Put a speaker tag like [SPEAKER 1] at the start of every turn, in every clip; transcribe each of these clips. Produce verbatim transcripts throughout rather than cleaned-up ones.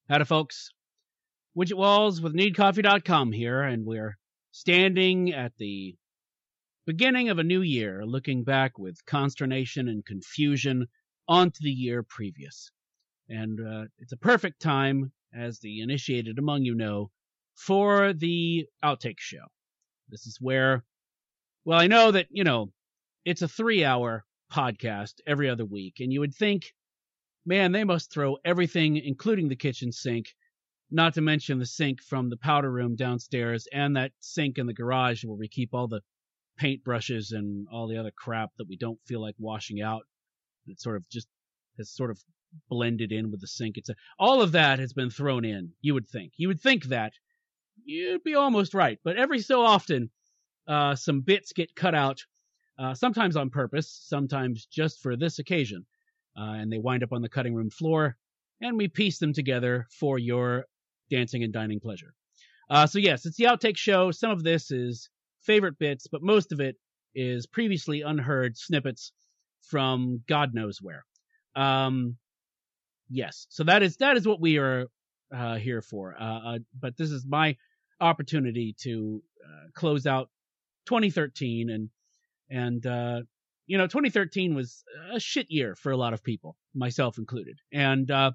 [SPEAKER 1] Howdy, folks. Widget Walls with need coffee dot com here, and we're standing at the beginning of a new year, looking back with consternation and confusion onto the year previous. And uh, it's a perfect time, as the initiated among you know, for the Outtake Show. This is where, well, I know that, you know, it's a three-hour podcast every other week, and you would think, man, they must throw everything, including the kitchen sink, not to mention the sink from the powder room downstairs and that sink in the garage where we keep all the paintbrushes and all the other crap that we don't feel like washing out. It sort of just has sort of blended in with the sink. It's a, all of that has been thrown in, you would think. You would think that. You'd be almost right. But every so often, uh, some bits get cut out, uh, sometimes on purpose, sometimes just for this occasion. Uh, and they wind up on the cutting room floor, and we piece them together for your dancing and dining pleasure. Uh, so yes, it's the Outtake Show. Some of this is favorite bits, but most of it is previously unheard snippets from God knows where. Um, yes, so that is that is what we are uh, here for. Uh, uh, but this is my opportunity to uh, close out twenty thirteen, and and uh, you know, twenty thirteen was a shit year for a lot of people, myself included, and uh,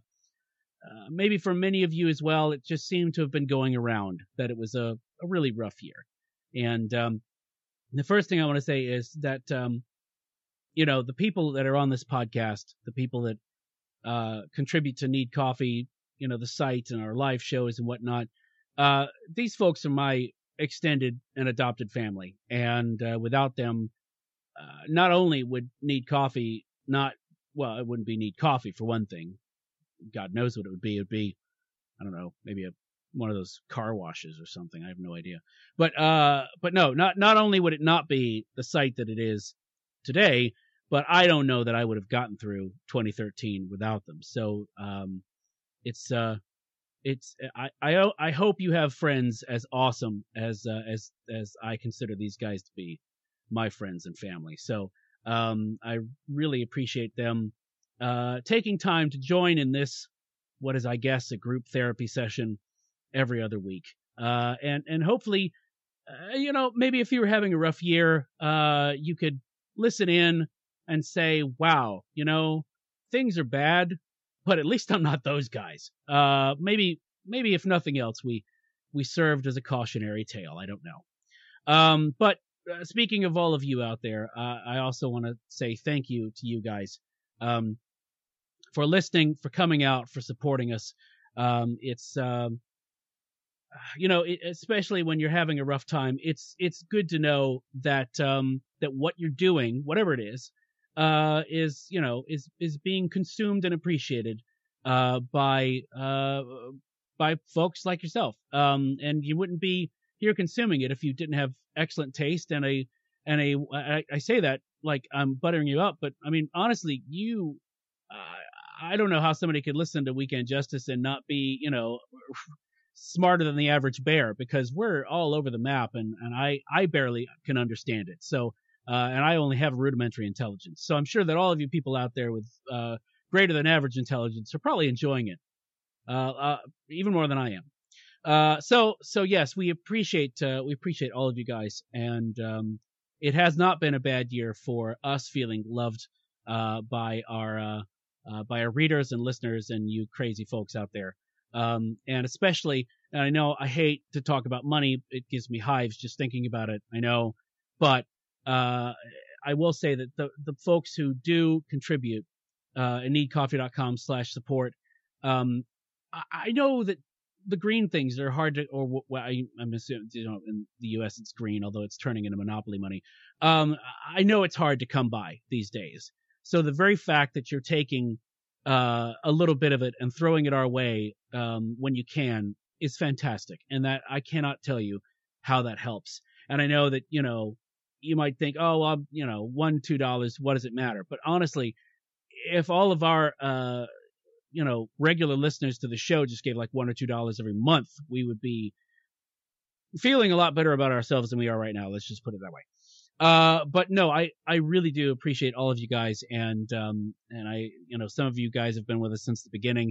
[SPEAKER 1] uh, maybe for many of you as well. It just seemed to have been going around that it was a, a really rough year. And um, the first thing I want to say is that um, you know, the people that are on this podcast, the people that uh, contribute to Need Coffee, you know, the site and our live shows and whatnot, uh, these folks are my extended and adopted family, and uh, without them, uh, not only would Need Coffee not, well, it wouldn't be Need Coffee for one thing. God knows what it would be. It would be, I don't know, maybe a one of those car washes or something. I have no idea. But uh, but no, not not only would it not be the site that it is today, but I don't know that I would have gotten through twenty thirteen without them. So um, it's uh, it's I I I hope you have friends as awesome as uh, as as I consider these guys to be, my friends and family. So um, I really appreciate them uh, taking time to join in this, what is, I guess, a group therapy session every other week. Uh, and, and hopefully, uh, you know, maybe if you were having a rough year, uh, you could listen in and say, wow, you know, things are bad, but at least I'm not those guys. Uh, maybe, maybe if nothing else, we, we served as a cautionary tale. I don't know. Um, but uh, speaking of all of you out there, uh, I also want to say thank you to you guys, um, for listening, for coming out, for supporting us. Um, it's, um, you know, it, especially when you're having a rough time, it's it's good to know that um, that what you're doing, whatever it is, uh, is you know is is being consumed and appreciated uh, by uh, by folks like yourself. Um, and you wouldn't be here consuming it if you didn't have excellent taste and a and a. I, I say that like I'm buttering you up, but I mean honestly, you. Uh, I don't know how somebody could listen to Weekend Justice and not be, you know, smarter than the average bear, because we're all over the map, and, and I, I barely can understand it. So, uh, and I only have rudimentary intelligence. So I'm sure that all of you people out there with uh, greater than average intelligence are probably enjoying it, uh, uh, even more than I am. Uh, so, so yes, we appreciate uh, we appreciate all of you guys, and um, it has not been a bad year for us feeling loved uh, by our uh, uh, by our readers and listeners and you crazy folks out there. Um, and especially, and I know I hate to talk about money. It gives me hives just thinking about it. I know, but uh, I will say that the the folks who do contribute uh, at need coffee dot com slash support, um, I, I know that the green things are hard to, or well, I, I'm assuming, you know, in the U S it's green, although it's turning into monopoly money. Um, I know it's hard to come by these days. So the very fact that you're taking uh, a little bit of it and throwing it our way um, when you can is fantastic. And that I cannot tell you how that helps. And I know that, you know, you might think, oh, well, you know, one, two dollars, what does it matter? But honestly, if all of our, uh, you know, regular listeners to the show just gave like one or two dollars every month, we would be feeling a lot better about ourselves than we are right now. Let's just put it that way. Uh, but no, I, I really do appreciate all of you guys. And, um, and I, you know, some of you guys have been with us since the beginning,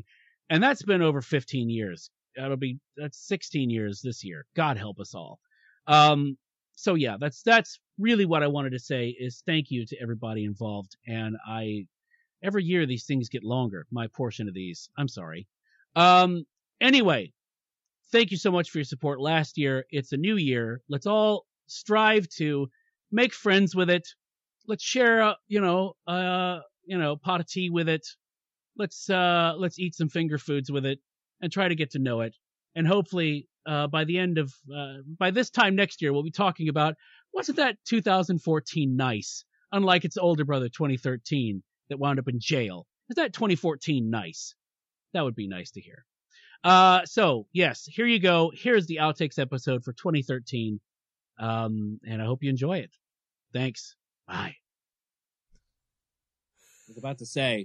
[SPEAKER 1] And that's been over fifteen years. That'll be, that's sixteen years this year. God help us all. Um, so yeah, that's, that's really what I wanted to say is thank you to everybody involved. And I, every year these things get longer, my portion of these. I'm sorry. Um, anyway, thank you so much for your support last year. It's a new year. Let's all strive to make friends with it. Let's share, uh, you know, uh, you know, pot of tea with it. Let's, uh, let's eat some finger foods with it and try to get to know it. And hopefully, uh, by the end of, uh, by this time next year, we'll be talking about, wasn't that two thousand fourteen nice? Unlike its older brother, twenty thirteen, that wound up in jail. Is that twenty fourteen nice? That would be nice to hear. Uh, so yes, here you go. Here's the outtakes episode for twenty thirteen. Um, and I hope you enjoy it. Thanks. Bye. I was about to say.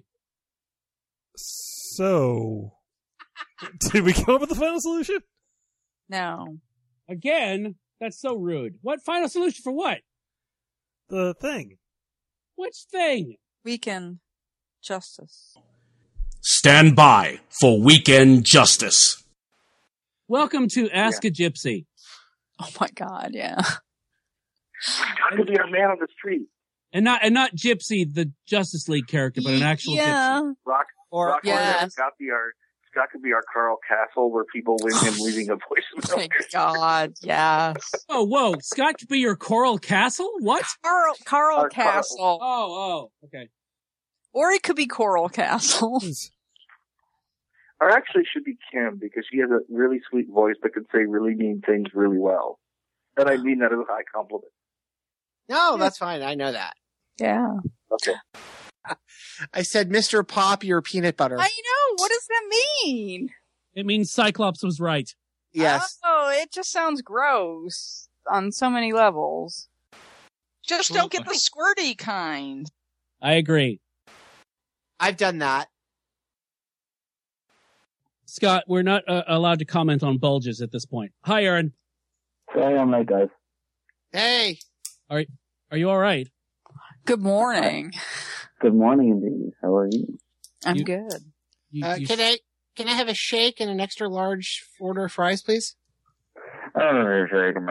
[SPEAKER 2] So, did we come up with the final solution?
[SPEAKER 3] No.
[SPEAKER 1] Again, that's so rude. What final solution for what?
[SPEAKER 2] The thing.
[SPEAKER 1] Which thing?
[SPEAKER 3] Weekend justice.
[SPEAKER 4] Stand by for Weekend Justice.
[SPEAKER 1] Welcome to Ask yeah. a Gypsy.
[SPEAKER 3] Oh my God, yeah.
[SPEAKER 5] I could be a man on the street.
[SPEAKER 1] And not and not Gypsy, the Justice League character, but an actual
[SPEAKER 3] yeah.
[SPEAKER 1] gypsy.
[SPEAKER 5] Rock,
[SPEAKER 3] or
[SPEAKER 5] Rock
[SPEAKER 3] yeah.
[SPEAKER 5] Scott, be our, Scott could be our Carl Castle, where people win him leaving a voicemail.
[SPEAKER 3] Oh my God, yes.
[SPEAKER 1] Oh, whoa. Scott could be your Coral Castle? What?
[SPEAKER 3] Carl, Carl
[SPEAKER 5] Our
[SPEAKER 3] Castle.
[SPEAKER 5] Carl.
[SPEAKER 1] Oh, oh, okay.
[SPEAKER 3] Or it could be Coral Castle.
[SPEAKER 5] Or actually should be Kim, because she has a really sweet voice that can say really mean things really well. And I mean that as a high compliment.
[SPEAKER 6] No, that's fine. I know that.
[SPEAKER 3] Yeah.
[SPEAKER 5] Okay.
[SPEAKER 6] I said, Mister Pop, your peanut butter.
[SPEAKER 3] I know. What does that mean?
[SPEAKER 1] It means Cyclops was right.
[SPEAKER 6] Yes.
[SPEAKER 3] Oh, it just sounds gross on so many levels. Just don't get the squirty kind.
[SPEAKER 1] I agree.
[SPEAKER 6] I've done that.
[SPEAKER 1] Scott, we're not uh, allowed to comment on bulges at this point. Hi, Aaron.
[SPEAKER 5] Hey, I'm right, guys.
[SPEAKER 6] Hey.
[SPEAKER 1] Are, are you all right?
[SPEAKER 3] Good morning.
[SPEAKER 5] Good morning, indeed. How are you?
[SPEAKER 3] I'm
[SPEAKER 1] You-
[SPEAKER 3] good.
[SPEAKER 1] You,
[SPEAKER 6] Uh,
[SPEAKER 1] you-
[SPEAKER 6] can I can I have a shake and an extra large order of fries, please?
[SPEAKER 1] oh,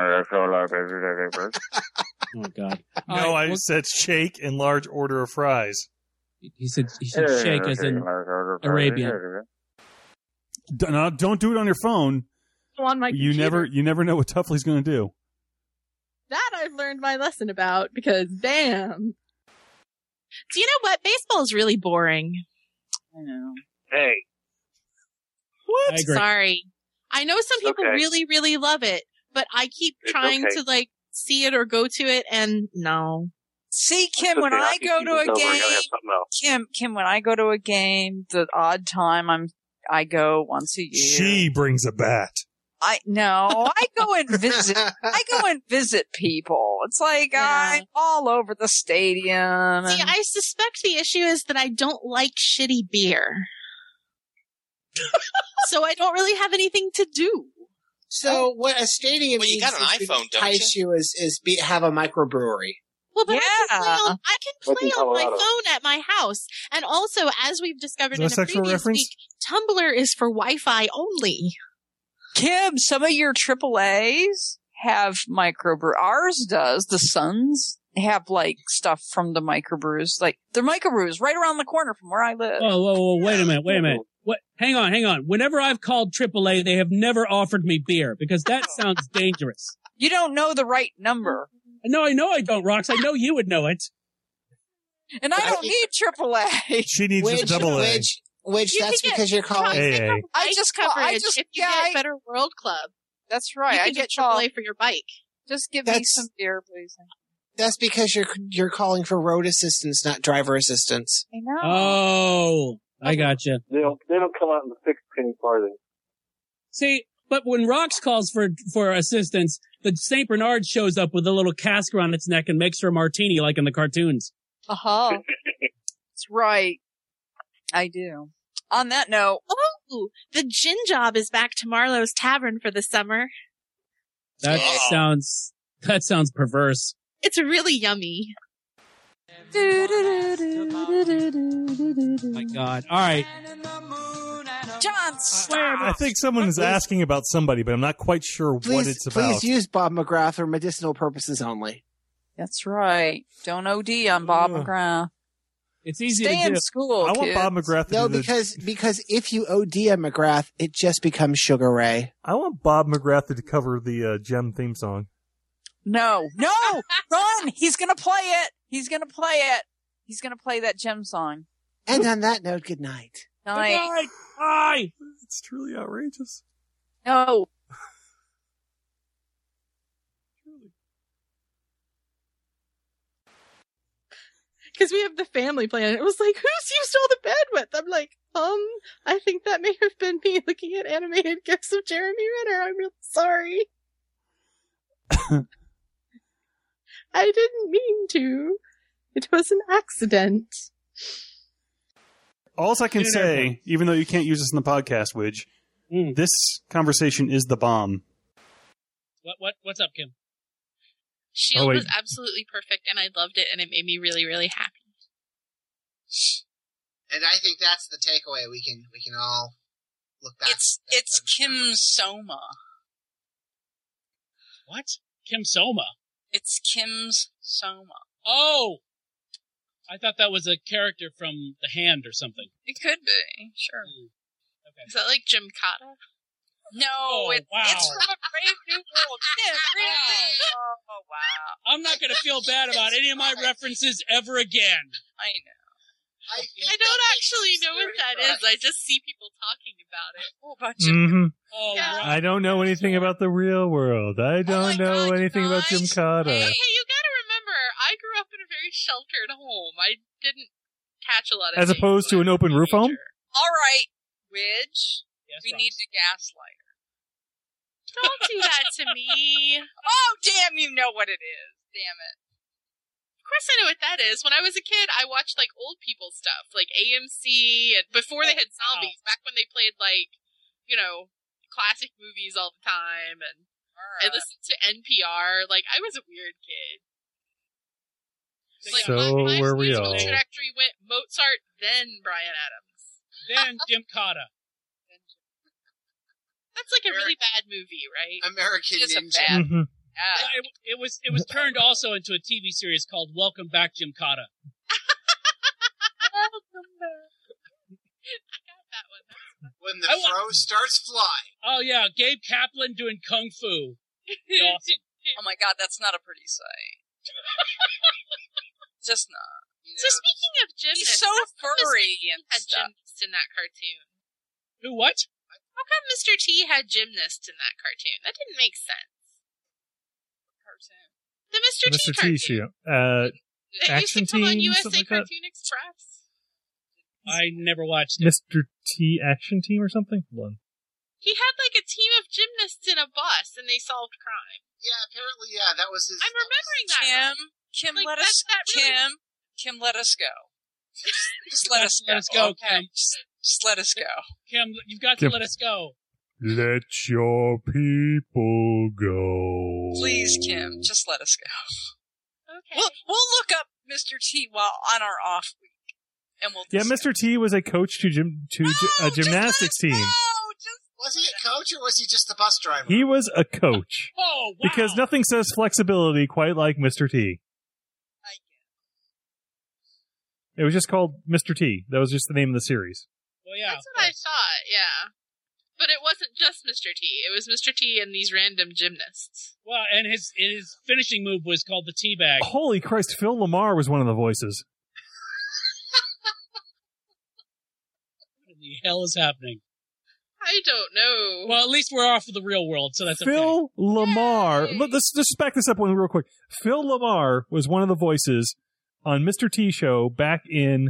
[SPEAKER 1] God.
[SPEAKER 2] No,
[SPEAKER 1] All right,
[SPEAKER 2] I
[SPEAKER 1] well,
[SPEAKER 2] said shake and large order of fries.
[SPEAKER 1] he said he said shake as in Arabian.
[SPEAKER 2] D- no, don't do it on your phone.
[SPEAKER 7] On my
[SPEAKER 2] You
[SPEAKER 7] computer.
[SPEAKER 2] never, you never know what Tuffley's going to do.
[SPEAKER 7] That I've learned my lesson about, because damn. Do you know what? Baseball is really boring.
[SPEAKER 3] I know.
[SPEAKER 5] Hey.
[SPEAKER 2] What?
[SPEAKER 1] I agree.
[SPEAKER 7] Sorry. I know some people
[SPEAKER 5] Okay.
[SPEAKER 7] really, really love it, but I keep
[SPEAKER 5] It's
[SPEAKER 7] trying
[SPEAKER 5] okay.
[SPEAKER 7] to, like, see it or go to it, and no.
[SPEAKER 3] See, Kim,
[SPEAKER 5] It's
[SPEAKER 3] when
[SPEAKER 5] okay,
[SPEAKER 3] I
[SPEAKER 5] hockey
[SPEAKER 3] go to a
[SPEAKER 5] season's over. I gotta
[SPEAKER 3] game,
[SPEAKER 5] have something else.
[SPEAKER 3] Kim, Kim, when I go to a game, the odd time I'm, I go once a year.
[SPEAKER 2] She brings a bat.
[SPEAKER 3] I no, I go and visit. I go and visit people. It's like
[SPEAKER 7] Yeah.
[SPEAKER 3] I'm all over the stadium.
[SPEAKER 7] See,
[SPEAKER 3] and-
[SPEAKER 7] I suspect the issue is that I don't like shitty beer. So I don't really have anything to do.
[SPEAKER 6] So what a stadium
[SPEAKER 4] Well, you
[SPEAKER 6] needs
[SPEAKER 4] got an
[SPEAKER 6] to
[SPEAKER 4] iPhone, don't
[SPEAKER 6] entice you is, is be, have a microbrewery.
[SPEAKER 7] Well, but I can play
[SPEAKER 3] Yeah.
[SPEAKER 7] on, I can
[SPEAKER 5] Like
[SPEAKER 7] play
[SPEAKER 5] in
[SPEAKER 7] on my
[SPEAKER 5] Colorado.
[SPEAKER 7] phone at my house. And also, as we've discovered
[SPEAKER 2] Is
[SPEAKER 7] in
[SPEAKER 2] that
[SPEAKER 7] a
[SPEAKER 2] a sexual
[SPEAKER 7] previous
[SPEAKER 2] reference?
[SPEAKER 7] week, Tumblr is for Wi-Fi only.
[SPEAKER 3] Kim, some of your triple A's have microbrew. Ours does. The Suns have like stuff from the microbrews. Like they're microbrews right around the corner from where I live.
[SPEAKER 1] Whoa, whoa, whoa! Wait a minute! Wait a minute! What? Hang on, hang on. Whenever I've called triple A, they have never offered me beer because that sounds dangerous.
[SPEAKER 3] You don't know the right number,
[SPEAKER 1] No, I know I don't, Rox. I know you would know it.
[SPEAKER 3] and I don't need triple A.
[SPEAKER 2] She needs
[SPEAKER 6] Which,
[SPEAKER 2] just a double A.
[SPEAKER 6] which, which
[SPEAKER 7] You
[SPEAKER 6] that's
[SPEAKER 7] can get
[SPEAKER 6] because you're calling.
[SPEAKER 2] A A.
[SPEAKER 3] I
[SPEAKER 7] Bike
[SPEAKER 3] just call- I
[SPEAKER 7] coverage
[SPEAKER 3] just-
[SPEAKER 7] if you
[SPEAKER 3] yeah,
[SPEAKER 7] get
[SPEAKER 3] I-
[SPEAKER 7] Better World Club.
[SPEAKER 3] That's right.
[SPEAKER 7] You
[SPEAKER 3] I
[SPEAKER 7] can
[SPEAKER 3] get
[SPEAKER 7] get triple
[SPEAKER 3] called.
[SPEAKER 7] A for your bike.
[SPEAKER 3] Just give me
[SPEAKER 6] That's-
[SPEAKER 3] some beer, please.
[SPEAKER 6] That's because you're you're calling for road assistance, not driver assistance.
[SPEAKER 3] I know.
[SPEAKER 1] Oh, I gotcha.
[SPEAKER 5] They don't, they don't come out in the sixth penny farthing.
[SPEAKER 1] See, but when Rox calls for for assistance, the Saint Bernard shows up with a little cask around its neck and makes her a martini like in the cartoons.
[SPEAKER 3] Uh huh. That's right. I do. On that note,
[SPEAKER 7] Oh, the gin job is back to Marlowe's Tavern for the summer.
[SPEAKER 1] That
[SPEAKER 4] Oh.
[SPEAKER 1] sounds that sounds perverse.
[SPEAKER 7] It's really yummy.
[SPEAKER 1] My God! All right,
[SPEAKER 3] John, stop.
[SPEAKER 2] I think someone is asking about somebody, but I'm not quite sure
[SPEAKER 6] Please,
[SPEAKER 2] what it's about.
[SPEAKER 6] please use Bob McGrath for medicinal purposes only.
[SPEAKER 3] That's right. Don't O D on Bob
[SPEAKER 2] Ugh.
[SPEAKER 3] McGrath.
[SPEAKER 1] It's easy
[SPEAKER 3] Stay
[SPEAKER 1] to
[SPEAKER 3] in
[SPEAKER 1] do.
[SPEAKER 3] school,
[SPEAKER 2] I want
[SPEAKER 3] kids.
[SPEAKER 2] Bob McGrath to
[SPEAKER 6] No,
[SPEAKER 2] do the,
[SPEAKER 6] because because if you O D on McGrath, it just becomes Sugar Ray.
[SPEAKER 2] I want Bob McGrath to cover the uh, Gem theme song.
[SPEAKER 3] No, no, run! He's gonna play it. He's gonna play it. He's gonna play that Gem song.
[SPEAKER 6] And on that note, good night.
[SPEAKER 3] Night.
[SPEAKER 1] Bye. Bye.
[SPEAKER 2] It's truly outrageous.
[SPEAKER 3] No.
[SPEAKER 7] Because we have the family plan. It was like, who's used all the bandwidth? I'm like, um, I think that may have been me looking at animated gifs of Jeremy Renner. I'm real sorry. I didn't mean to. It was an accident.
[SPEAKER 8] All I can
[SPEAKER 1] Get it
[SPEAKER 8] say,
[SPEAKER 1] everyone.
[SPEAKER 8] even though you can't use this in the podcast, Widge,
[SPEAKER 1] Mm.
[SPEAKER 8] this conversation is the bomb.
[SPEAKER 1] What what what's up, Kim?
[SPEAKER 7] Shield
[SPEAKER 2] Oh, wait.
[SPEAKER 7] was absolutely perfect, and I loved it, and it made me really, really happy.
[SPEAKER 9] And I think that's the takeaway. We can we can all look back.
[SPEAKER 3] It's
[SPEAKER 9] at
[SPEAKER 3] it's
[SPEAKER 9] those
[SPEAKER 3] Kim
[SPEAKER 9] numbers.
[SPEAKER 3] Soma.
[SPEAKER 1] What? Kim Soma.
[SPEAKER 3] It's Kim's Soma.
[SPEAKER 1] Oh, I thought that was a character from The Hand or something.
[SPEAKER 3] It could be, sure.
[SPEAKER 1] Mm. Okay.
[SPEAKER 7] Is that like Jim Cotta?
[SPEAKER 3] No,
[SPEAKER 1] Oh,
[SPEAKER 3] it's
[SPEAKER 1] wow.
[SPEAKER 3] it's from a Brave New World. Yeah, really? Oh wow!
[SPEAKER 1] I'm not going to feel bad about any of my references ever again.
[SPEAKER 3] I know.
[SPEAKER 9] I, think
[SPEAKER 7] I don't
[SPEAKER 9] that
[SPEAKER 7] actually
[SPEAKER 9] makes
[SPEAKER 7] know what
[SPEAKER 9] very
[SPEAKER 7] that
[SPEAKER 9] right.
[SPEAKER 7] is. I just see people talking about it.
[SPEAKER 3] Oh, about Jim.
[SPEAKER 2] Mm-hmm.
[SPEAKER 1] Oh,
[SPEAKER 7] Yeah.
[SPEAKER 1] right.
[SPEAKER 2] I don't know anything about the real world. I don't
[SPEAKER 3] my
[SPEAKER 2] know
[SPEAKER 3] God, you
[SPEAKER 2] anything about Jim
[SPEAKER 3] guys.
[SPEAKER 2] Cotta.
[SPEAKER 7] Hey, hey, you gotta remember, I grew up in a very sheltered home. I didn't catch a lot of
[SPEAKER 2] As
[SPEAKER 7] things
[SPEAKER 2] opposed to
[SPEAKER 7] when
[SPEAKER 2] an
[SPEAKER 7] I was a
[SPEAKER 2] open roof home?
[SPEAKER 7] teenager.
[SPEAKER 3] All right, Widge.
[SPEAKER 1] Yes,
[SPEAKER 3] We
[SPEAKER 1] Ross.
[SPEAKER 3] need to gaslight her.
[SPEAKER 7] Don't do that to me.
[SPEAKER 3] Oh, damn! You know what it is. Damn it.
[SPEAKER 7] Of course I know what that is. When I was a kid, I watched like old people stuff, like A M C, and before they had zombies, back when they played like, you know, classic movies all the time, and
[SPEAKER 3] All
[SPEAKER 7] I
[SPEAKER 3] right.
[SPEAKER 7] listened to N P R. Like, I was a weird kid. Like,
[SPEAKER 2] So
[SPEAKER 7] my, my
[SPEAKER 2] were we
[SPEAKER 7] musical
[SPEAKER 2] all.
[SPEAKER 7] trajectory went Mozart, then Bryan Adams.
[SPEAKER 1] Then Jim Cotta.
[SPEAKER 7] That's like a really bad movie, right?
[SPEAKER 9] American
[SPEAKER 3] It's a
[SPEAKER 9] Ninja.
[SPEAKER 3] bad-
[SPEAKER 2] Mm-hmm.
[SPEAKER 3] Yeah.
[SPEAKER 1] It, it was it was turned also into a T V series called Welcome Back, Jim Cotta.
[SPEAKER 7] Welcome back. I got that one.
[SPEAKER 9] When the
[SPEAKER 1] I wa-
[SPEAKER 9] fro starts flying.
[SPEAKER 1] Oh yeah, Gabe Kaplan doing kung fu. Be awesome.
[SPEAKER 3] Oh my God, that's not a pretty sight. Just not.
[SPEAKER 9] You
[SPEAKER 7] So
[SPEAKER 9] know,
[SPEAKER 7] speaking of gymnasts,
[SPEAKER 3] He's so
[SPEAKER 7] how come
[SPEAKER 3] furry
[SPEAKER 7] Mister T
[SPEAKER 3] and
[SPEAKER 7] had
[SPEAKER 3] stuff.
[SPEAKER 7] gymnasts in that cartoon.
[SPEAKER 1] Who what?
[SPEAKER 7] How come Mister T had gymnasts in that cartoon? That didn't make sense.
[SPEAKER 3] Cartoon.
[SPEAKER 7] The Mister,
[SPEAKER 2] Mister
[SPEAKER 7] T
[SPEAKER 2] T
[SPEAKER 7] cartoon.
[SPEAKER 2] show. Uh,
[SPEAKER 7] It
[SPEAKER 2] Action
[SPEAKER 7] used to come on
[SPEAKER 2] Team,
[SPEAKER 7] U S A
[SPEAKER 2] something like that?
[SPEAKER 7] Cartoon Express.
[SPEAKER 1] I never watched it.
[SPEAKER 2] Mister T Action Team or something? Hold on.
[SPEAKER 7] He had like a team of gymnasts in a bus, and they solved crime.
[SPEAKER 9] yeah, apparently, yeah, that was his.
[SPEAKER 7] I'm remembering that.
[SPEAKER 3] Kim, Kim,
[SPEAKER 7] Like,
[SPEAKER 3] let
[SPEAKER 7] that's
[SPEAKER 3] us,
[SPEAKER 7] that really-
[SPEAKER 3] Kim, Kim, let us go. Just let us go.
[SPEAKER 1] Let us go,
[SPEAKER 3] okay?
[SPEAKER 1] Kim.
[SPEAKER 3] Just, just let us go.
[SPEAKER 1] Kim, you've got to
[SPEAKER 2] Kim.
[SPEAKER 1] let us go.
[SPEAKER 2] Let your people go.
[SPEAKER 3] Please, Kim, just let us go.
[SPEAKER 7] Okay.
[SPEAKER 3] We'll, we'll look up Mister T while on our off week, and we'll.
[SPEAKER 2] Yeah,
[SPEAKER 3] discuss.
[SPEAKER 2] Mister T was a coach to gym to
[SPEAKER 3] No,
[SPEAKER 2] gy- a
[SPEAKER 3] just let
[SPEAKER 2] gymnastics
[SPEAKER 3] us
[SPEAKER 2] team.
[SPEAKER 3] go, just-
[SPEAKER 9] Was he a coach or was he just the bus driver?
[SPEAKER 2] He was a coach
[SPEAKER 1] Oh, wow.
[SPEAKER 2] because nothing says flexibility quite like Mister T.
[SPEAKER 3] I
[SPEAKER 2] It was just called Mister T. That was just the name of the series.
[SPEAKER 1] Well, yeah.
[SPEAKER 7] That's what I thought, yeah. But it wasn't just Mister T. It was Mister T and these random gymnasts.
[SPEAKER 1] Well, and his his finishing move was called the teabag.
[SPEAKER 2] Holy Christ, Phil Lamar was one of the voices.
[SPEAKER 1] What the hell is happening?
[SPEAKER 7] I don't know.
[SPEAKER 1] Well, at least we're off of the real world, so that's okay.
[SPEAKER 2] Phil Lamar.
[SPEAKER 7] Yay.
[SPEAKER 2] Look, let's just back this up one real quick. Phil Lamar was one of the voices on Mister T show back in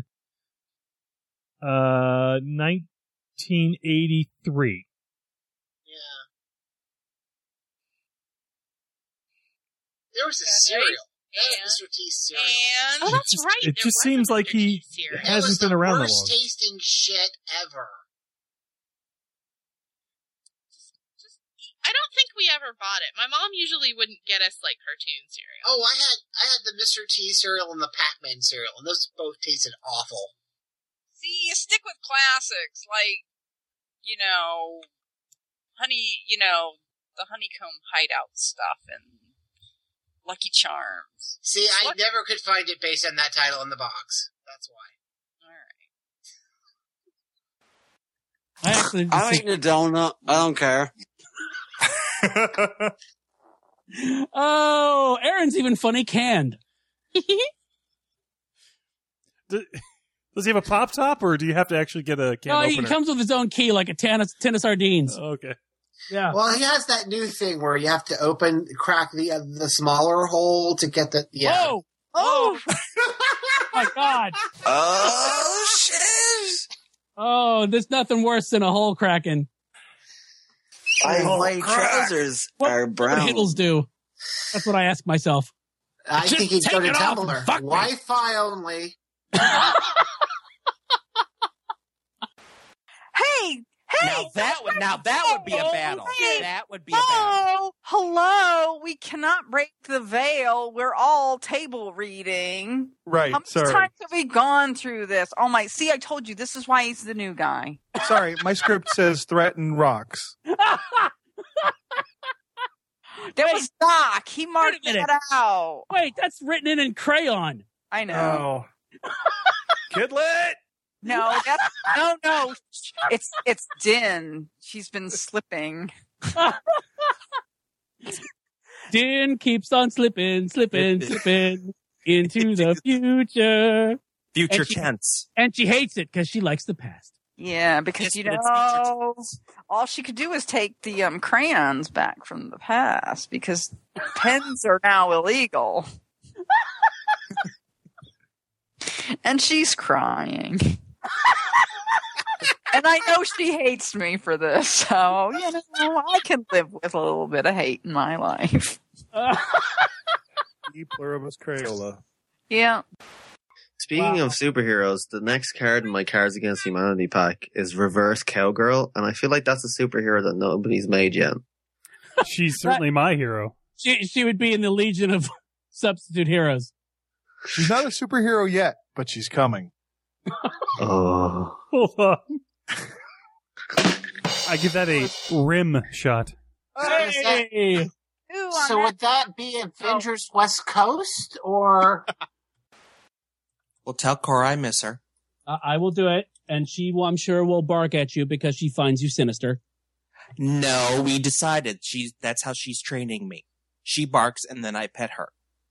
[SPEAKER 2] uh nineteen eighty-three.
[SPEAKER 9] Yeah. There was a cereal. That was
[SPEAKER 3] And-
[SPEAKER 9] Mister T's cereal.
[SPEAKER 3] And
[SPEAKER 7] Oh,
[SPEAKER 2] It
[SPEAKER 7] that's
[SPEAKER 2] just-
[SPEAKER 7] right.
[SPEAKER 2] it
[SPEAKER 7] there
[SPEAKER 2] just
[SPEAKER 7] was a
[SPEAKER 2] seems like
[SPEAKER 7] Mister
[SPEAKER 2] he-
[SPEAKER 7] T series.
[SPEAKER 9] It
[SPEAKER 2] hasn't
[SPEAKER 9] was
[SPEAKER 2] been
[SPEAKER 9] the
[SPEAKER 2] around that
[SPEAKER 9] worst
[SPEAKER 2] long.
[SPEAKER 9] tasting shit ever.
[SPEAKER 7] I don't think we ever bought it. My mom usually wouldn't get us like cartoon cereal.
[SPEAKER 9] Oh, I had I had the Mister T cereal and the Pac-Man cereal, and those both tasted awful.
[SPEAKER 3] see, you stick with classics like you know, honey, you know, the honeycomb hideout stuff and Lucky Charms.
[SPEAKER 9] See, I
[SPEAKER 3] What?
[SPEAKER 9] never could find it based on that title in the box. That's why.
[SPEAKER 3] All right.
[SPEAKER 1] I actually
[SPEAKER 10] I'm eating a donut. I don't care.
[SPEAKER 1] Oh, Aaron's even funny canned.
[SPEAKER 2] Do- Does he have a pop top, or do you have to actually get a can
[SPEAKER 1] No, he
[SPEAKER 2] opener?
[SPEAKER 1] comes with his own key, like a tin of, tin of sardines.
[SPEAKER 2] Okay.
[SPEAKER 1] Yeah.
[SPEAKER 6] Well, he has that new thing where you have to open, crack the uh, the smaller hole to get the yeah.
[SPEAKER 1] Whoa! Oh! My God!
[SPEAKER 10] Oh, shit.
[SPEAKER 1] Oh, there's nothing worse than a hole cracking.
[SPEAKER 10] My trousers
[SPEAKER 1] What,
[SPEAKER 10] are
[SPEAKER 1] what would
[SPEAKER 10] brown.
[SPEAKER 1] Hiddles do? That's what I ask myself.
[SPEAKER 6] I
[SPEAKER 1] Just
[SPEAKER 6] think he'd go
[SPEAKER 1] take
[SPEAKER 6] to
[SPEAKER 1] it off and
[SPEAKER 6] Tumblr.
[SPEAKER 1] fuck me.
[SPEAKER 6] Wi-Fi only.
[SPEAKER 11] Hey, hey!
[SPEAKER 12] Now that would now that would be a battle.
[SPEAKER 11] Hey,
[SPEAKER 12] That would be a battle.
[SPEAKER 11] Hello, hello. We cannot break the veil. We're all table reading.
[SPEAKER 13] Right,
[SPEAKER 11] How many
[SPEAKER 13] sorry.
[SPEAKER 11] times have we gone through this? Oh my! See, I told you this is why he's the new guy.
[SPEAKER 13] Sorry, my script says threaten rocks.
[SPEAKER 11] That was Doc. He marked
[SPEAKER 1] Wait a minute.
[SPEAKER 11] that out.
[SPEAKER 1] Wait, that's written in in crayon.
[SPEAKER 11] I know.
[SPEAKER 13] Oh. Kidlet!
[SPEAKER 11] No, that's no, no. It's it's Din. She's been slipping.
[SPEAKER 1] Din keeps on slipping, slipping, slipping into the future.
[SPEAKER 12] Future
[SPEAKER 1] And she-
[SPEAKER 12] tense.
[SPEAKER 1] And she hates it because she likes the past.
[SPEAKER 11] Yeah, because
[SPEAKER 12] Yes,
[SPEAKER 11] you
[SPEAKER 12] but it's
[SPEAKER 11] know, all she could do is take the um, crayons back from the past because pens are now illegal. And she's crying. And I know she hates me for this, so, you know, I can live with a little bit of hate in my life.
[SPEAKER 13] E pluribus Crayola.
[SPEAKER 11] Yeah.
[SPEAKER 10] Speaking
[SPEAKER 1] Wow.
[SPEAKER 10] of superheroes, the next card in my Cards Against Humanity pack is Reverse Cowgirl, and I feel like that's a superhero that nobody's made yet.
[SPEAKER 2] She's certainly my hero.
[SPEAKER 1] She she would be in the Legion of Substitute Heroes.
[SPEAKER 13] She's not a superhero yet, but she's coming.
[SPEAKER 10] Oh.
[SPEAKER 2] Hold on. I give that a rim shot.
[SPEAKER 1] Hey!
[SPEAKER 11] Ooh,
[SPEAKER 6] So
[SPEAKER 11] on
[SPEAKER 6] would that be Avengers West Coast or?
[SPEAKER 12] Well, tell Cora I miss her.
[SPEAKER 1] Uh, I will do it, and she, will, I'm sure, will bark at you because she finds you sinister.
[SPEAKER 12] No, we decided she's that's how she's training me. She barks and then I pet her.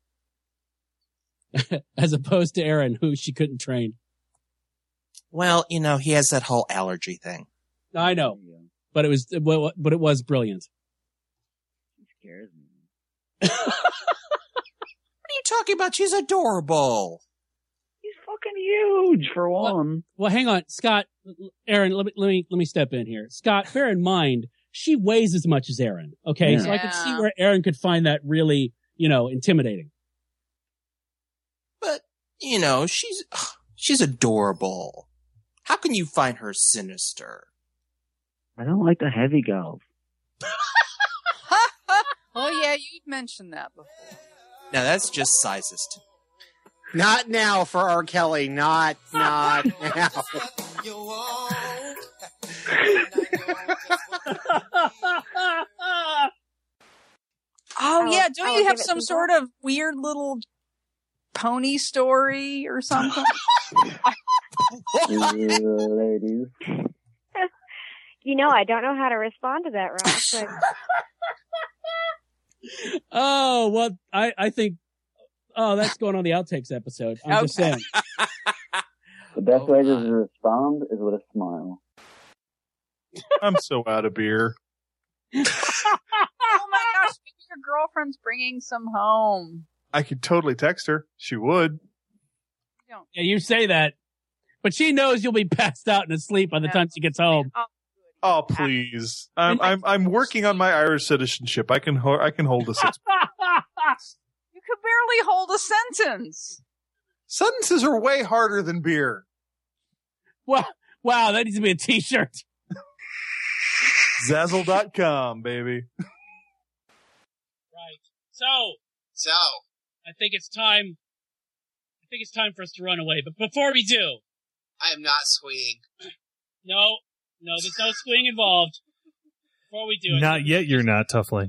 [SPEAKER 1] As opposed to Aaron, who she couldn't train.
[SPEAKER 12] Well, you know, he has that whole allergy thing.
[SPEAKER 1] I know, but it was, but it was brilliant.
[SPEAKER 14] She scares me.
[SPEAKER 12] What are you talking about? She's adorable.
[SPEAKER 14] He's fucking huge for one.
[SPEAKER 1] Well, hang on, Scott, Aaron, let me, let me, let me step in here. Scott, bear in mind, she weighs as much as Aaron. Okay.
[SPEAKER 14] Yeah.
[SPEAKER 1] So I could see where Aaron could find that really, you know, intimidating.
[SPEAKER 12] But, you know, she's she's adorable. How can you find her sinister?
[SPEAKER 14] I don't like the heavy girls.
[SPEAKER 3] Oh yeah, you've mentioned that before.
[SPEAKER 12] Now that's just sizest.
[SPEAKER 6] Not now for R. Kelly. Not, not now.
[SPEAKER 3] Oh yeah, don't
[SPEAKER 11] I'll
[SPEAKER 3] you have
[SPEAKER 11] give it
[SPEAKER 3] some
[SPEAKER 11] to
[SPEAKER 3] sort of weird little pony story or something?
[SPEAKER 14] Ladies.
[SPEAKER 15] You know, I don't know how to respond to that, Ross. But
[SPEAKER 1] Oh, well, I, I think, oh, that's going on the outtakes episode. I'm just saying.
[SPEAKER 14] The best way to respond is with a smile.
[SPEAKER 13] I'm so out of beer.
[SPEAKER 3] Oh my gosh, maybe your girlfriend's bringing some home.
[SPEAKER 13] I could totally text her. She would.
[SPEAKER 1] Yeah, you say that, but she knows you'll be passed out and asleep by the time she gets home.
[SPEAKER 13] Oh, please. I'm I'm I'm working on my Irish citizenship. I can ho- I can hold a six.
[SPEAKER 3] You could barely hold a sentence.
[SPEAKER 13] Sentences are way harder than beer.
[SPEAKER 1] Wow, wow, that needs to be a t-shirt.
[SPEAKER 13] Zazzle dot com, baby.
[SPEAKER 1] Right. So,
[SPEAKER 9] So,
[SPEAKER 1] I think it's time, I think it's time for us to run away. But before we do,
[SPEAKER 9] I am not squeeing.
[SPEAKER 1] no, No, there's no squeeing involved. Before we do it.
[SPEAKER 2] Not yet, you're not, Tuffley.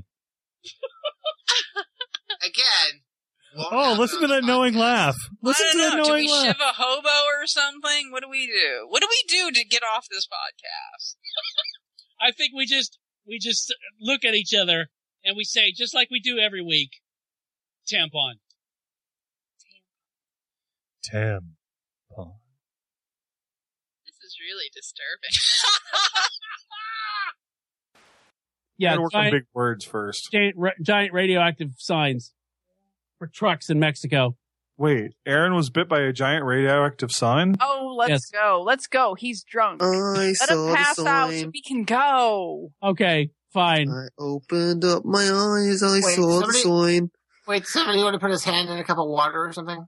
[SPEAKER 9] Again.
[SPEAKER 2] Oh, listen to that knowing laugh. Listen
[SPEAKER 3] I
[SPEAKER 2] to
[SPEAKER 3] don't
[SPEAKER 2] that
[SPEAKER 3] know. Do
[SPEAKER 2] knowing
[SPEAKER 3] we
[SPEAKER 2] laugh.
[SPEAKER 3] shiv a hobo or something? What do we do? What do we do to get off this podcast?
[SPEAKER 1] I think we just we just look at each other and we say, just like we do every week, tampon.
[SPEAKER 2] Tampon.
[SPEAKER 7] This is really disturbing.
[SPEAKER 1] Yeah,
[SPEAKER 13] Gotta work on
[SPEAKER 1] giant,
[SPEAKER 13] big words first.
[SPEAKER 1] giant, ra- giant radioactive signs for trucks in Mexico.
[SPEAKER 13] Wait, Aaron was bit by a giant radioactive sign?
[SPEAKER 11] Oh, let's
[SPEAKER 1] Yes.
[SPEAKER 11] go. Let's go. He's drunk.
[SPEAKER 10] I
[SPEAKER 11] Let
[SPEAKER 10] saw
[SPEAKER 11] him
[SPEAKER 10] the
[SPEAKER 11] pass out so
[SPEAKER 10] sign.
[SPEAKER 11] we can go.
[SPEAKER 1] Okay, fine.
[SPEAKER 10] I opened up my eyes. I
[SPEAKER 6] Wait,
[SPEAKER 10] saw
[SPEAKER 6] somebody-
[SPEAKER 10] the sign.
[SPEAKER 6] Wait, somebody want to put his hand in a cup of water or something?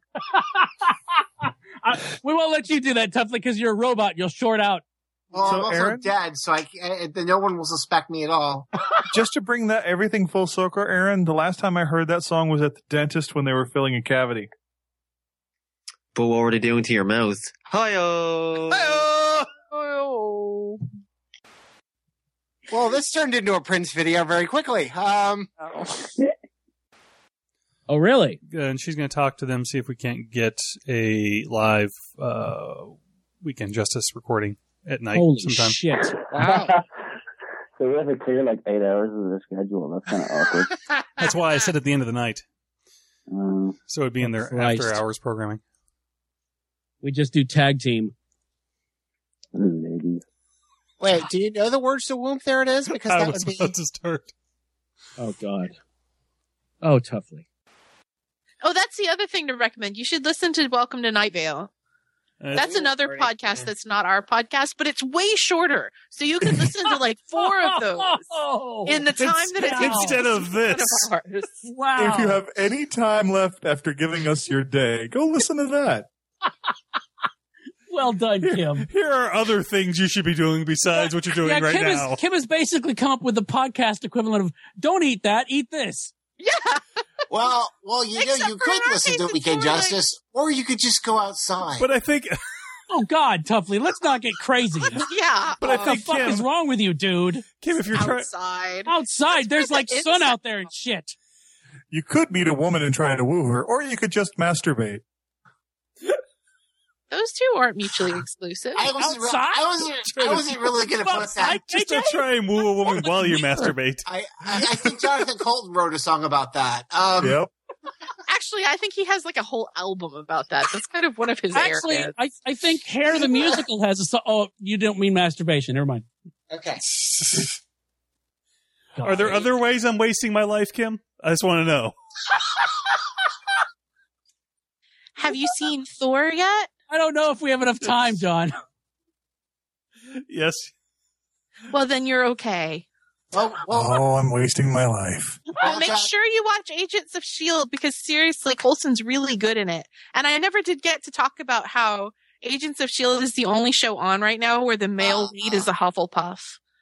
[SPEAKER 1] I, we won't let you do that, Tuffley, because you're a robot. You'll short out.
[SPEAKER 6] Well,
[SPEAKER 13] So,
[SPEAKER 6] I'm also
[SPEAKER 13] Aaron?
[SPEAKER 6] dead, so I, I, no one will suspect me at all.
[SPEAKER 13] Just to bring that everything full circle, Aaron, the last time I heard that song was at the dentist when they were filling a cavity.
[SPEAKER 10] But what were they doing to your mouth? Hi-oh!
[SPEAKER 11] Oh.
[SPEAKER 9] Well, this turned into a Prince video very quickly. Um,
[SPEAKER 1] Oh, really?
[SPEAKER 2] And she's going to talk to them, see if we can't get a live uh, Weekend Justice recording at night
[SPEAKER 1] Holy
[SPEAKER 2] sometime.
[SPEAKER 1] shit.
[SPEAKER 14] So we have to clear like eight hours of the schedule. That's kind of awkward.
[SPEAKER 2] That's why I said at the end of the night.
[SPEAKER 14] Um,
[SPEAKER 2] So it'd be in their
[SPEAKER 1] Christ.
[SPEAKER 2] after hours programming.
[SPEAKER 1] We just do tag team.
[SPEAKER 14] ladies.
[SPEAKER 9] wait, do you know the words to Whoomp? There it is, because
[SPEAKER 2] I
[SPEAKER 9] that
[SPEAKER 2] was
[SPEAKER 9] would be.
[SPEAKER 2] about to start.
[SPEAKER 1] Oh, God. Oh, Tuffley.
[SPEAKER 7] Oh, that's the other thing to recommend. You should listen to Welcome to Night Vale.
[SPEAKER 2] Uh,
[SPEAKER 7] That's another podcast that's not our podcast, but it's way shorter. So you can listen to like four of those in the time that it takes.
[SPEAKER 13] Instead
[SPEAKER 7] you to
[SPEAKER 13] of
[SPEAKER 7] listen to
[SPEAKER 13] this.
[SPEAKER 7] ours.
[SPEAKER 1] Wow.
[SPEAKER 13] If you have any time left after giving us your day, go listen to that.
[SPEAKER 1] Well done, Kim.
[SPEAKER 2] Here are other things you should be doing besides what you're doing
[SPEAKER 1] Yeah,
[SPEAKER 2] right
[SPEAKER 1] Kim,
[SPEAKER 2] now.
[SPEAKER 1] Is, Kim has basically come up with the podcast equivalent of don't eat that, eat this.
[SPEAKER 7] Yeah.
[SPEAKER 6] Well, well, you know,
[SPEAKER 7] Except
[SPEAKER 6] you
[SPEAKER 7] for
[SPEAKER 6] could
[SPEAKER 7] in our
[SPEAKER 6] listen
[SPEAKER 7] case,
[SPEAKER 6] to
[SPEAKER 7] it's
[SPEAKER 6] Weekend
[SPEAKER 7] more like-
[SPEAKER 6] Justice, or you could just go outside.
[SPEAKER 2] But I think,
[SPEAKER 1] Oh, God, Tuffley, let's not get crazy.
[SPEAKER 7] Yeah.
[SPEAKER 2] but I
[SPEAKER 1] What the
[SPEAKER 2] think
[SPEAKER 1] fuck
[SPEAKER 2] Kim,
[SPEAKER 1] is wrong with you, dude?
[SPEAKER 2] Kim, if you're trying,
[SPEAKER 7] Outside.
[SPEAKER 1] Outside, there's like
[SPEAKER 7] the
[SPEAKER 1] sun
[SPEAKER 7] insect
[SPEAKER 1] out there and shit.
[SPEAKER 13] You could meet a woman and try to woo her, or you could just masturbate.
[SPEAKER 7] Those two aren't mutually exclusive.
[SPEAKER 6] I wasn't, re-
[SPEAKER 1] Outside?
[SPEAKER 6] I wasn't, I wasn't really going to put that.
[SPEAKER 2] just to try and woo a woman while you masturbate.
[SPEAKER 6] I, I, I think Jonathan Colton wrote a song about that. Um,
[SPEAKER 13] Yep.
[SPEAKER 7] Actually, I think he has like a whole album about that. That's kind of one of his
[SPEAKER 1] Actually,
[SPEAKER 7] areas.
[SPEAKER 1] I, I think Hair the Musical has a song. Oh, you don't mean masturbation. Never mind.
[SPEAKER 6] Okay.
[SPEAKER 2] Are there other ways I'm wasting my life, Kim? I just want to know.
[SPEAKER 7] Have you seen Thor yet?
[SPEAKER 1] I don't know if we have enough time, John.
[SPEAKER 2] Yes.
[SPEAKER 7] Well, then you're okay.
[SPEAKER 6] Well, well,
[SPEAKER 13] Oh, I'm wasting my life.
[SPEAKER 7] But make sure you watch Agents of S H I E L D because seriously, Coulson's really good in it. And I never did get to talk about how Agents of S H I E L D is the only show on right now where the male lead is a Hufflepuff.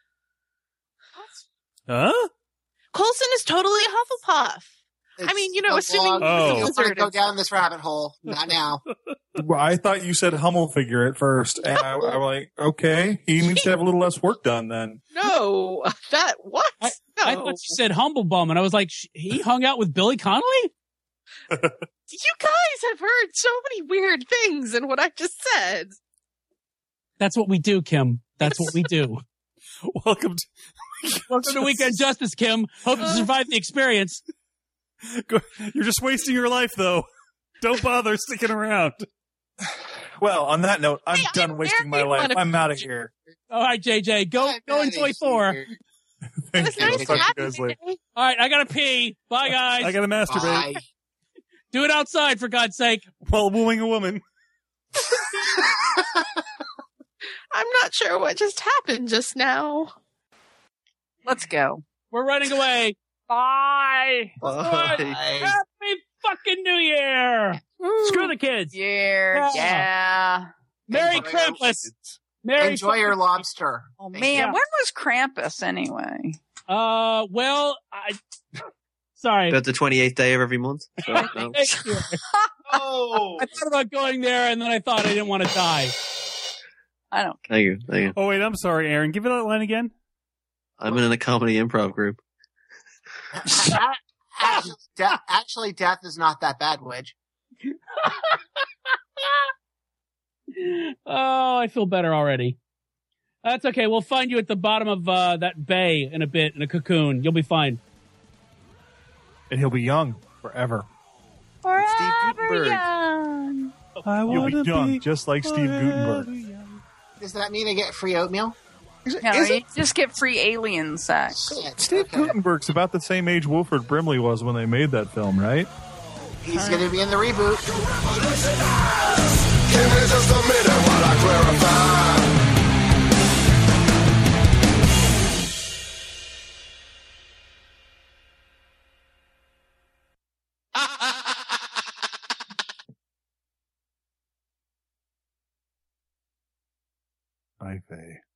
[SPEAKER 2] Huh?
[SPEAKER 7] Coulson is totally a Hufflepuff. I mean, you know,
[SPEAKER 6] it's
[SPEAKER 7] assuming
[SPEAKER 6] long.
[SPEAKER 7] he's
[SPEAKER 2] Oh.
[SPEAKER 7] a
[SPEAKER 6] I'm going to
[SPEAKER 7] wizard.
[SPEAKER 6] go down this rabbit hole. Not now.
[SPEAKER 13] Well, I thought you said Hummel figure at first, and I, I was like, okay, he needs to have a little less work done then.
[SPEAKER 7] No, that what?
[SPEAKER 1] I,
[SPEAKER 7] no.
[SPEAKER 1] I thought you said Humble Bum, and I was like, sh- he hung out with Billy Connolly?
[SPEAKER 7] You guys have heard so many weird things in what I just said.
[SPEAKER 1] That's what we do, Kim. That's what we do.
[SPEAKER 2] Welcome to
[SPEAKER 1] Welcome to Weekend Justice, Kim. Hope you survived the experience.
[SPEAKER 2] Go- You're just wasting your life, though. Don't bother sticking around.
[SPEAKER 13] Well, on that note, I'm
[SPEAKER 7] Hey,
[SPEAKER 13] done
[SPEAKER 7] I'm
[SPEAKER 13] wasting
[SPEAKER 7] very
[SPEAKER 13] my life.
[SPEAKER 7] fun-
[SPEAKER 13] I'm out of here.
[SPEAKER 1] All right, J J, go
[SPEAKER 6] I'm
[SPEAKER 1] go
[SPEAKER 6] not
[SPEAKER 1] enjoy
[SPEAKER 6] a
[SPEAKER 1] Thor.
[SPEAKER 6] cheater.
[SPEAKER 13] Thank
[SPEAKER 7] It's
[SPEAKER 13] you.
[SPEAKER 7] nice
[SPEAKER 13] I'll
[SPEAKER 7] to
[SPEAKER 13] talk to
[SPEAKER 7] have
[SPEAKER 13] you guys
[SPEAKER 7] you
[SPEAKER 13] later.
[SPEAKER 7] today.
[SPEAKER 1] All right, I gotta pee. Bye, guys.
[SPEAKER 2] I gotta masturbate
[SPEAKER 6] Bye.
[SPEAKER 1] Do it outside, for God's sake.
[SPEAKER 2] while wooing a woman.
[SPEAKER 7] I'm not sure what just happened just now.
[SPEAKER 11] Let's go.
[SPEAKER 1] We're running away. Bye.
[SPEAKER 10] Bye.
[SPEAKER 1] Happy fucking New Year. Screw the kids.
[SPEAKER 11] Yeah,
[SPEAKER 1] Yeah.
[SPEAKER 11] yeah.
[SPEAKER 1] Merry
[SPEAKER 6] Enjoy
[SPEAKER 1] Krampus. Merry
[SPEAKER 6] Enjoy your lobster.
[SPEAKER 11] Oh
[SPEAKER 6] Thank
[SPEAKER 11] man,
[SPEAKER 1] you.
[SPEAKER 11] when was Krampus anyway?
[SPEAKER 1] Uh, well, I. Sorry.
[SPEAKER 10] About the twenty-eighth day of every month. So, no.
[SPEAKER 1] Next year.
[SPEAKER 6] Oh.
[SPEAKER 1] I thought about going there, and then I thought I didn't want to die.
[SPEAKER 3] I don't care.
[SPEAKER 10] Thank you. Thank you.
[SPEAKER 2] Oh, wait, I'm sorry, Aaron. Give it that line again.
[SPEAKER 10] I'm in a comedy improv group.
[SPEAKER 6] actually, de- actually, death is not that bad, Widge.
[SPEAKER 1] Oh, I feel better already. That's okay. We'll find you at the bottom of uh, that bay in a bit, in a cocoon. You'll be fine.
[SPEAKER 13] And he'll be young forever.
[SPEAKER 3] Forever young.
[SPEAKER 2] I
[SPEAKER 13] You'll be
[SPEAKER 2] wanna
[SPEAKER 13] young,
[SPEAKER 2] be
[SPEAKER 13] just like Steve Gutenberg.
[SPEAKER 6] Does that mean I get free oatmeal?
[SPEAKER 3] No, you just get free alien sex.
[SPEAKER 13] Steve Gutenberg's about the same age Wilford Brimley was when they made that film, right?
[SPEAKER 6] He's going to be in the reboot.
[SPEAKER 16] Give me just a minute while I clarify.
[SPEAKER 13] Hi, Faye.